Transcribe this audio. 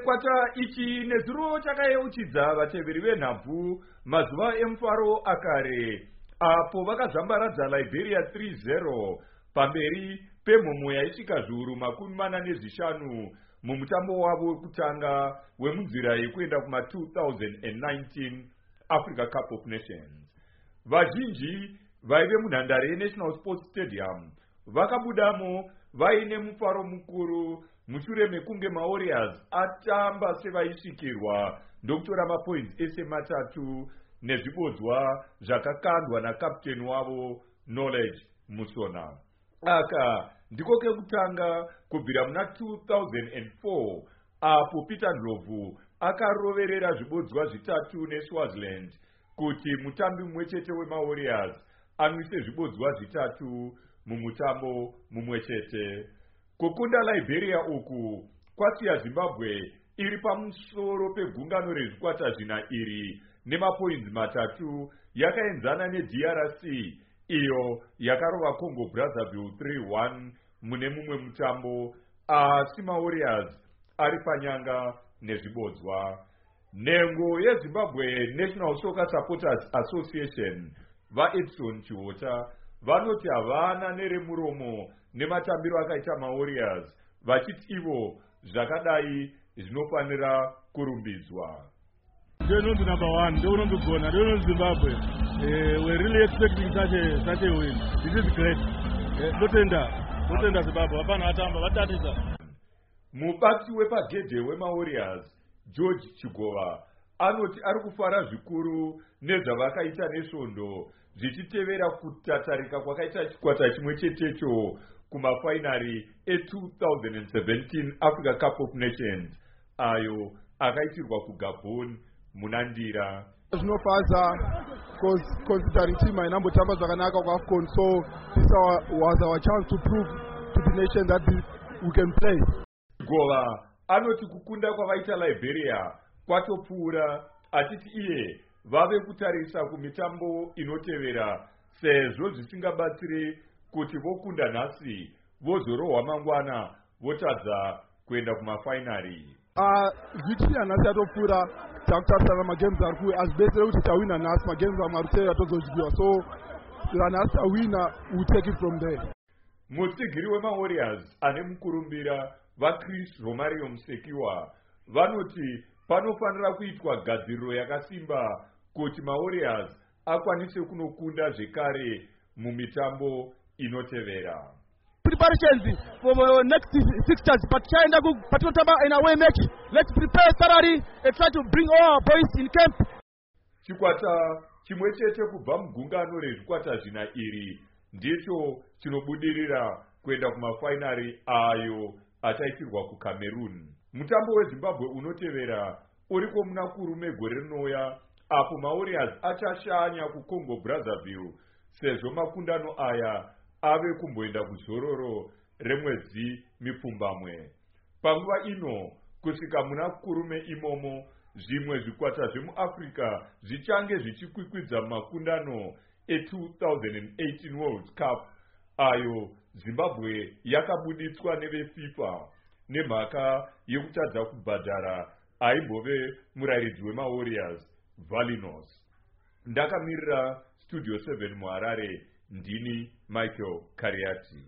chikwata ichi nezuro chakayeuchidza vateveri venhabvu mazuva emufaro akare apo vakazambaradza Liberia 3-0 pamberi pemhomho yaisvika zviuru 45 mumutambo wavo wekutanga wemunzira yekuenda kuma 2019 Africa Cup of Nations. Vazhinji vaive munhandare yeNational Sports Stadium vakabudamo vaine mufaro mukuru mushure mekunge maWarriors atamba sevaisvikirwa ndokutora mapoints ese matatu nezvibodzwa zvakakandwa nakapteni wavo Knowledge Musona. Aka ndiko kekutanga kubvira muna 2004 apo Peter Ndlovu akaroverera zvibodzwa zvitatu neSwaziland kuti mutambi mumwechete wemaWarriors anwise zvibodzwa zvitatu mumutambo mumwechete. Kukunda Liberia uku kwasiya Zimbabwe iri pamusoro pegungano rezvikwata zvina iri nemapoints matatu yakaenzana neDRC iyo yakarova Congo Brazzaville 3-1 mune mumwe mutambo, asi maWarriors ari panyanga nezvibodzwa. Nhengo yeZimbabwe National Soccer Supporters Association vaEdson Chihota vanoti havana neremuromo nematambiro akaita maWarriors, vachiti ivo zvakadai zvinofanira kurumbidzwa. Don't number one, don't go now, don't Zimbabwe. We're really expecting such a win. This is great. Don't enter Zimbabwe. Hapana atamba, vatatiza. Mubati wepagedhe wemaWarriors George Chigova anoti ari kufara zvikuru nezvavakaita nesvondo zvichitevera kutatarika kwakaita chikwata chimwe chetecho kumafainari e2017 Africa Cup of Nations ayo akaitirwa kuGabon munandira. Zvinofadza considering team ainambotamba zvakanaka kuAFCON, so this was our chance to prove to the nation that we can play. Gova anoti kukunda kwavaita Liberia kwatopfuura, achiti iye vave kutarisa kumitambo inotevera sezvo zvisingabatsiri kuti vokunda nhasi vozorohwa mangwana votadza kuenda kumafainari. Victory nhasi yatopfuura, takutarisana magames ari kuuya azibetsere kuti tawina nhasi, magames amwe ari kutevera tozodyiwa, so nhasi tawina we take it from there. Mutsigiri wemaWarriors ane mukurumbira vaChris Romario Musekiwa vanoti panofanira kuitwa gadziriro yakasimba kuti maWarriors akwanise kunokunda zvekare mumitambo inotevera. Preparations for the next fixtures, but patinotamba in a way match. Let's prepare thoroughly and try to bring all our boys in camp. Chikwata chimwe chete kubva mugungano rezvikwata zvina iri ndicho chinobudirira kuenda kumafainari ayo achaitirwa kuCameroon. Mutambo weZimbabwe unotevera uriko muna kurume gore rinouya apo maWarriors achashanya kuCongo Brazzaville sezvo makundano aya ave kumboenda kuzororo remwedzi mipfumbamwe. Panguva ino kusvika muna kurume imomo zvimwe zvikwata zvemuAfrica zvichange zvichikwikwidza makundano e2018 World Cup ayo Zimbabwe yakabuditswa neveFIFA nemhaka yekutadza kubhadhara aimbove murayiridzi wemaWarriors Valinos. Ndakamirira Studio 7 muHarare, ndini Michael Kariati.